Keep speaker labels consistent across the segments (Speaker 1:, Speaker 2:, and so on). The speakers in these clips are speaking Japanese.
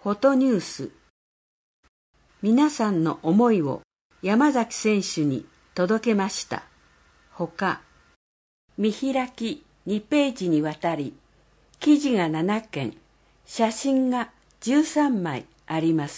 Speaker 1: フォトニュース。皆さんの思いを山崎選手に届けました。ほか、見開き2ページにわたり、記事が7件、写真が13枚あります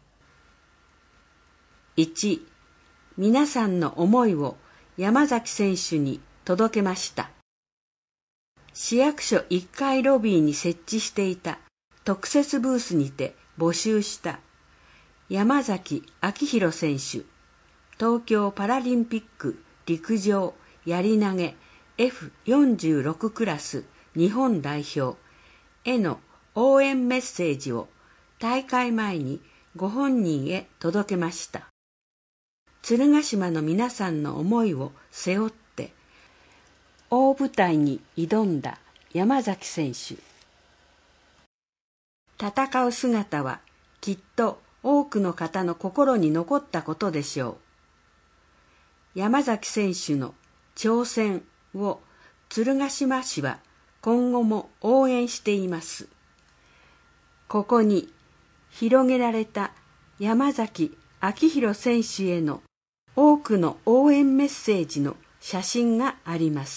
Speaker 1: 。1、皆さんの思いを山崎選手に届けました。市役所1階ロビーに設置していた特設ブースにて募集した山崎昭弘選手、東京パラリンピック陸上やり投げ F46 クラス日本代表への応援メッセージを大会前にご本人へ届けました。鶴ヶ島の皆さんの思いを背負って大舞台に挑んだ山崎選手。戦う姿はきっと多くの方の心に残ったことでしょう。山崎選手の挑戦を鶴ヶ島市は今後も応援しています。ここに広げられた山崎昭弘選手への多くの応援メッセージの写真があります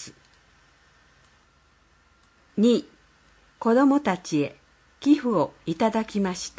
Speaker 1: 。2、子どもたちへ寄付をいただきました。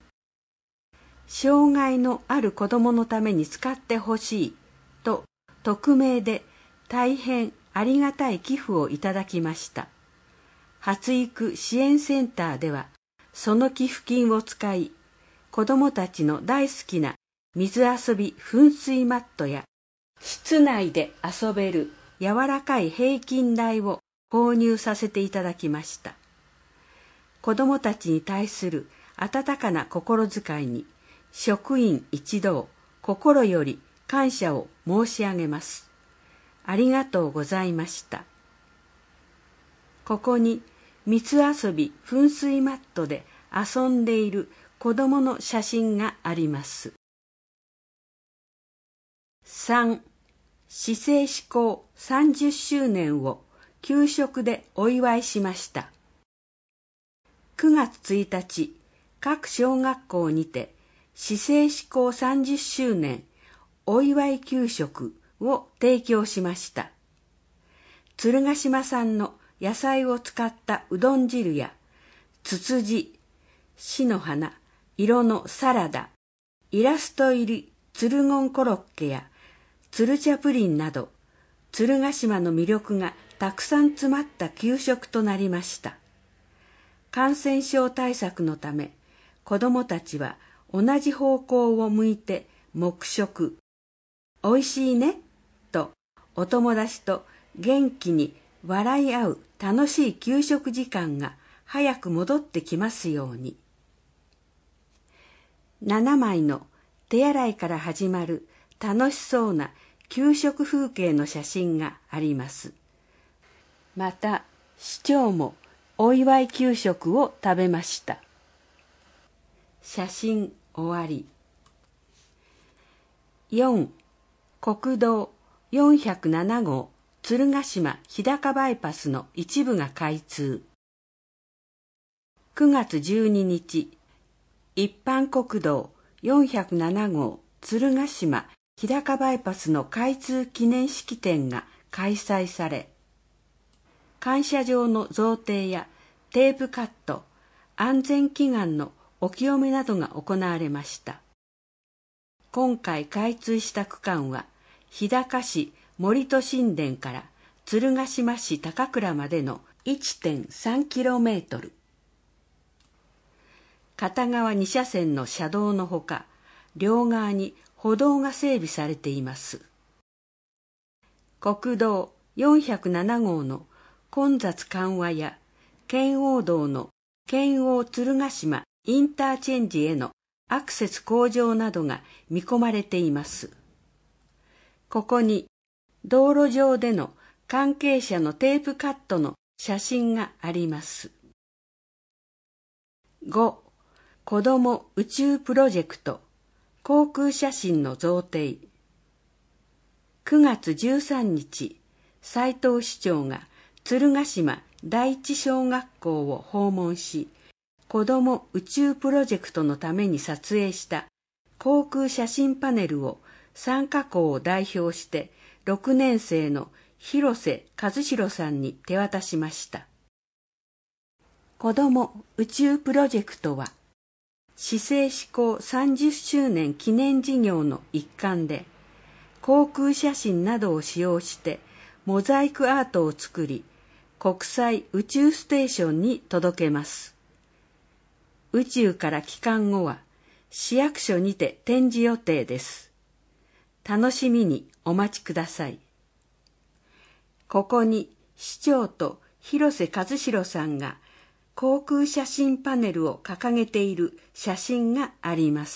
Speaker 1: 障害のある子どものために使ってほしいと匿名で大変ありがたい寄付をいただきました。発育支援センターではその寄付金を使い、子どもたちの大好きな水遊び噴水マットや室内で遊べる柔らかい平均台を購入させていただきました。子どもたちに対する温かな心遣いに職員一同心より感謝を申し上げます。ありがとうございました。ここに水遊び噴水マットで遊んでいる子どもの写真があります。3、市政施行30周年を給食でお祝いしました。9月1日、各小学校にて市政施行30周年お祝い給食を提供しました。鶴ヶ島産の野菜を使ったうどん汁やツツジ、シの花、色のサラダ、イラスト入り鶴言コロッケや鶴茶プリンなど鶴ヶ島の魅力がたくさん詰まった給食となりました。感染症対策のため子どもたちは同じ方向を向いて黙食、おいしいねとお友達と元気に笑い合う楽しい給食時間が早く戻ってきますように。7枚の手洗いから始まる楽しそうな給食風景の写真があります。また市長もお祝い給食を食べました。写真終わり。4、国道407号鶴ヶ島日高バイパスの一部が開通。9月12日、一般国道407号鶴ヶ島日高バイパスの開通記念式典が開催され、感謝状の贈呈やテープカット、安全祈願のお清めなどが行われました。今回開通した区間は、日高市森戸新田から鶴ヶ島市高倉までの 1.3km。片側2車線の車道のほか、両側に歩道が整備されています。国道407号の混雑緩和や圏央道の圏央鶴ヶ島インターチェンジへのアクセス向上などが見込まれています。ここに道路上での関係者のテープカットの写真があります。5、子ども宇宙プロジェクト航空写真の贈呈。9月13日、斉藤市長が鶴ヶ島第一小学校を訪問し、 子ども宇宙プロジェクトのために撮影した航空写真パネルを参加校を代表して6年生の広瀬和弘さんに手渡しました。子ども宇宙プロジェクトは、市制施行30周年記念事業の一環で、航空写真などを使用してモザイクアートを作り、国際宇宙ステーションに届けます。宇宙から帰還後は、市役所にて展示予定です。楽しみにお待ちください。ここに市長と広瀬和弘さんが航空写真パネルを掲げている写真があります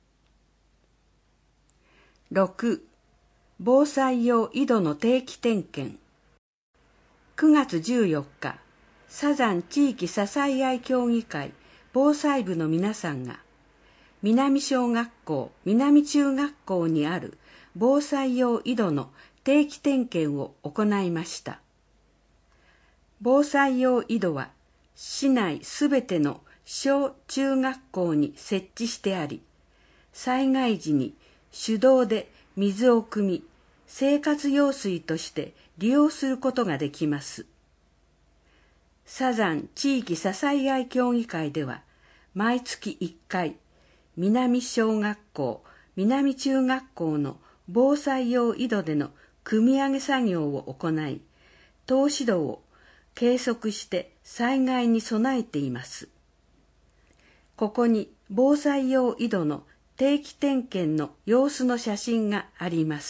Speaker 1: 。6. 防災用井戸の定期点検。9月14日、サザン地域支え合い協議会防災部の皆さんが、南小学校、南中学校にある防災用井戸の定期点検を行いました。防災用井戸は、市内すべての小中学校に設置してあり、災害時に手動で水を汲み、生活用水として利用することができます。サザン地域支え合い協議会では、毎月1回、南小学校、南中学校の防災用井戸での汲み上げ作業を行い、透視度を計測して災害に備えています。ここに防災用井戸の定期点検の様子の写真があります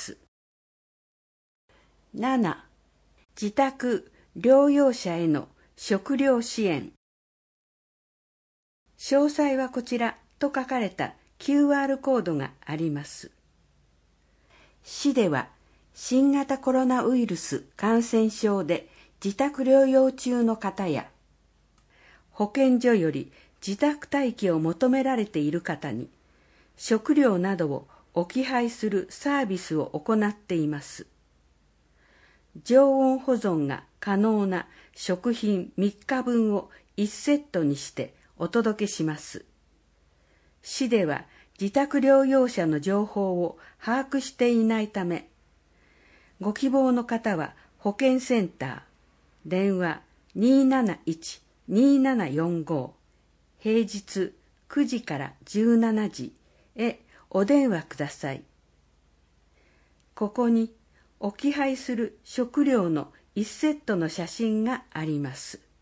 Speaker 1: 。7. 自宅療養者への食料支援。詳細はこちらと書かれた QR コードがあります。市では新型コロナウイルス感染症で自宅療養中の方や、保健所より自宅待機を求められている方に、食料などを置き配するサービスを行っています。常温保存が可能な食品3日分を1セットにしてお届けします。市では自宅療養者の情報を把握していないため、ご希望の方は保健センター、電話 271-2745、平日9時から17時へお電話ください。ここに置き配する食料の1セットの写真があります。